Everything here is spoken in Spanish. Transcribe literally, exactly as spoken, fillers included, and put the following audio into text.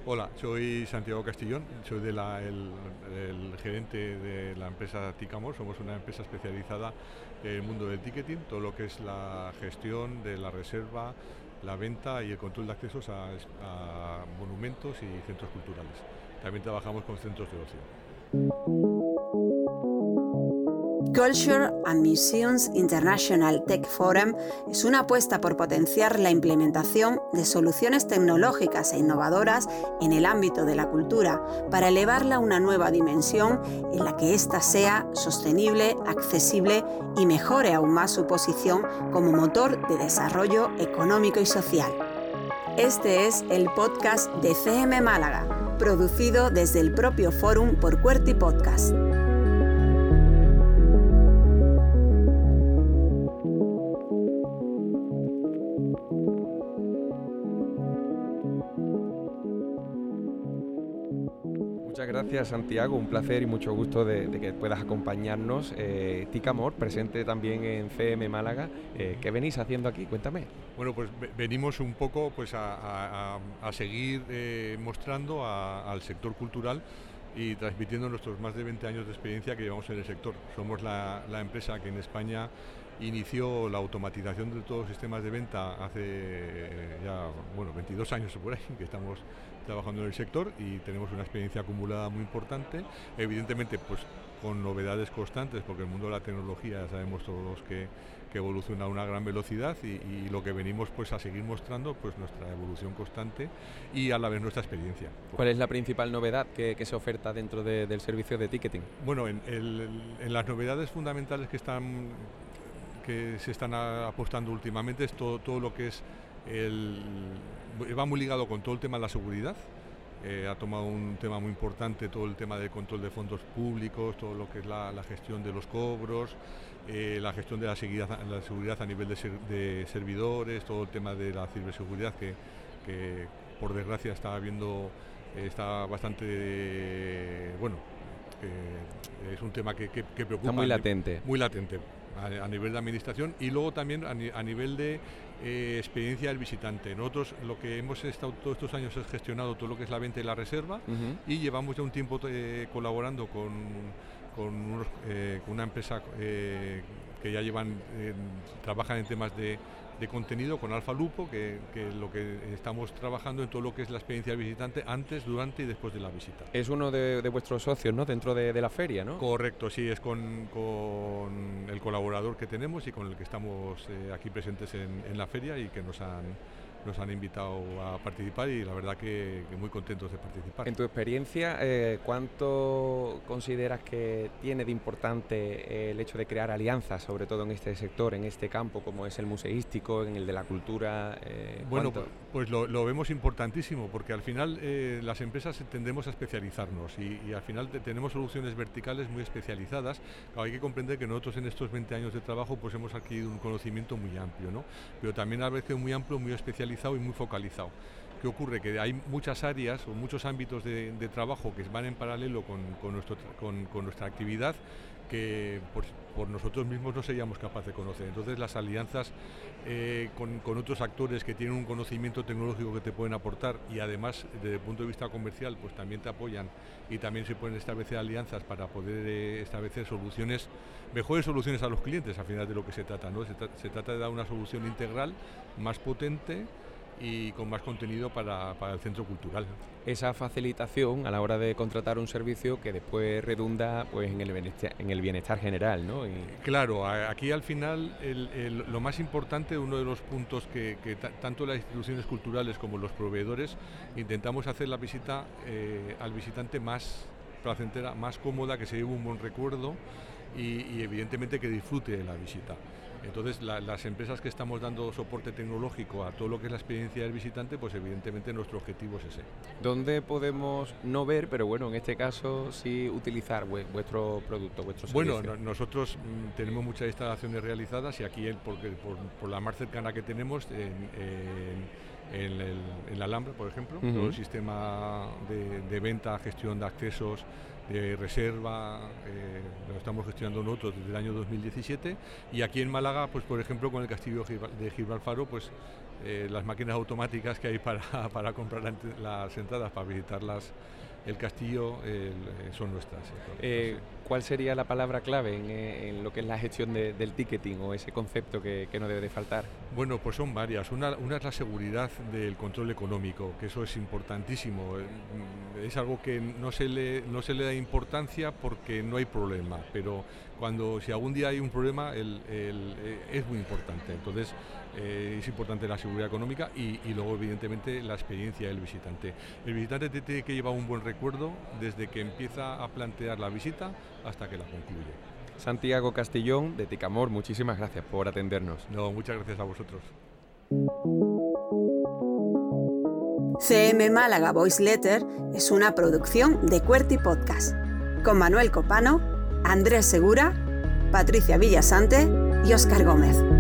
Hola, soy Santiago Castillón, soy de la, el, el gerente de la empresa Ticamor. Somos una empresa especializada en el mundo del ticketing, todo lo que es la gestión de la reserva, la venta y el control de accesos a, a monumentos y centros culturales. También trabajamos con centros de ocio. Culture and Museums International Tech Forum es una apuesta por potenciar la implementación de soluciones tecnológicas e innovadoras en el ámbito de la cultura para elevarla a una nueva dimensión en la que ésta sea sostenible, accesible y mejore aún más su posición como motor de desarrollo económico y social. Este es el podcast de C M Málaga, producido desde el propio Forum por Qwerty Podcast. Muchas gracias, Santiago, un placer y mucho gusto de, de que puedas acompañarnos. Eh, Ticamor, presente también en C M Málaga. Eh, ¿Qué venís haciendo aquí? Cuéntame. Bueno, pues venimos un poco pues, a, a, a seguir eh, mostrando a, al sector cultural y transmitiendo nuestros más de veinte años de experiencia que llevamos en el sector. Somos la, la empresa que en España inició la automatización de todos los sistemas de venta hace ya bueno, veintidós años o por ahí que estamos trabajando en el sector y tenemos una experiencia acumulada muy importante, evidentemente pues con novedades constantes, porque el mundo de la tecnología ya sabemos todos que, que evoluciona a una gran velocidad y, y lo que venimos pues a seguir mostrando pues nuestra evolución constante y a la vez nuestra experiencia. ¿Cuál es la principal novedad que, que se oferta dentro de, del servicio de ticketing? Bueno, en, el, en las novedades fundamentales que están que se están apostando últimamente es todo, todo lo que es el, va muy ligado con todo el tema de la seguridad. Eh, ha tomado un tema muy importante todo el tema del control de fondos públicos, todo lo que es la, la gestión de los cobros, eh, la gestión de la seguridad, la seguridad a nivel de, ser, de servidores, todo el tema de la ciberseguridad que, que por desgracia está habiendo, eh, está bastante, eh, bueno, eh, es un tema que, que, que preocupa. Está muy latente. Muy latente. A, a nivel de administración y luego también a, ni, a nivel de eh, experiencia del visitante. Nosotros lo que hemos estado todos estos años es gestionado todo lo que es la venta y la reserva uh-huh. y llevamos ya un tiempo eh, colaborando con, con, unos, eh, con una empresa eh, que ya llevan, eh, trabajan en temas de, de contenido con Alfa Lupo, que, que lo que estamos trabajando en todo lo que es la experiencia del visitante antes, durante y después de la visita. Es uno de, de vuestros socios, ¿no? Dentro de, de la feria, ¿no? Correcto, sí, es con, con el colaborador que tenemos y con el que estamos eh, aquí presentes en, en la feria y que nos han, nos han invitado a participar y la verdad que, que muy contentos de participar. En tu experiencia, eh, ¿cuánto consideras que tiene de importante el hecho de crear alianzas, sobre todo en este sector, en este campo, como es el museístico, en el de la cultura? Eh, bueno, pues, pues lo, lo vemos importantísimo, porque al final eh, las empresas tendemos a especializarnos y, y al final te, tenemos soluciones verticales muy especializadas. Claro, hay que comprender que nosotros en estos veinte años de trabajo pues hemos adquirido un conocimiento muy amplio, ¿no? Pero también a veces muy amplio, muy especializado y muy focalizado. ¿Qué ocurre? Que hay muchas áreas o muchos ámbitos de, de trabajo que van en paralelo con, con, nuestro, con, con nuestra actividad que por, por nosotros mismos no seríamos capaces de conocer. Entonces las alianzas eh, con, con otros actores que tienen un conocimiento tecnológico que te pueden aportar y además desde el punto de vista comercial pues también te apoyan y también se pueden establecer alianzas para poder eh, establecer soluciones, mejores soluciones a los clientes al final de lo que se trata, ¿no? Se, tra- se trata de dar una solución integral más potente y con más contenido para, para el centro cultural. Esa facilitación a la hora de contratar un servicio que después redunda pues en el bienestar, en el bienestar general, ¿no? Y... Claro, aquí al final el, el, lo más importante, uno de los puntos que, que t- tanto las instituciones culturales como los proveedores intentamos hacer la visita eh, al visitante más placentera, más cómoda, que se lleve un buen recuerdo y, y evidentemente que disfrute de la visita. Entonces la, las empresas que estamos dando soporte tecnológico a todo lo que es la experiencia del visitante, pues evidentemente nuestro objetivo es ese. ¿Dónde podemos no ver, pero bueno, en este caso sí utilizar vuestro producto, vuestro servicio? Bueno, no, nosotros mm, tenemos muchas instalaciones realizadas y aquí el, porque, por, por la más cercana que tenemos en, en, en, el, en la Alhambra, por ejemplo, uh-huh. todo el sistema de, de venta, gestión de accesos, de reserva, eh, lo estamos gestionando nosotros desde el año dos mil diecisiete y aquí en Málaga, pues por ejemplo con el castillo de Gibralfaro, pues eh, las máquinas automáticas que hay para, para comprar la, las entradas, para visitar las, el castillo, el, son nuestras. Eh, ¿Cuál sería la palabra clave en, en lo que es la gestión de, del ticketing o ese concepto que, que no debe de faltar? Bueno, pues son varias. Una, una es la seguridad del control económico, que eso es importantísimo. Es algo que no se le, no se le da importancia porque no hay problema, pero cuando si algún día hay un problema el, el, es muy importante. Entonces eh, es importante la seguridad económica y, y luego evidentemente la experiencia del visitante. El visitante tiene que llevar un buen recuerdo desde que empieza a plantear la visita hasta que la concluye. Santiago Castillón, de Ticamor, muchísimas gracias por atendernos. No, muchas gracias a vosotros. C M Málaga Voice Letter es una producción de Qwerty Podcast, con Manuel Copano, Andrés Segura, Patricia Villasante y Óscar Gómez.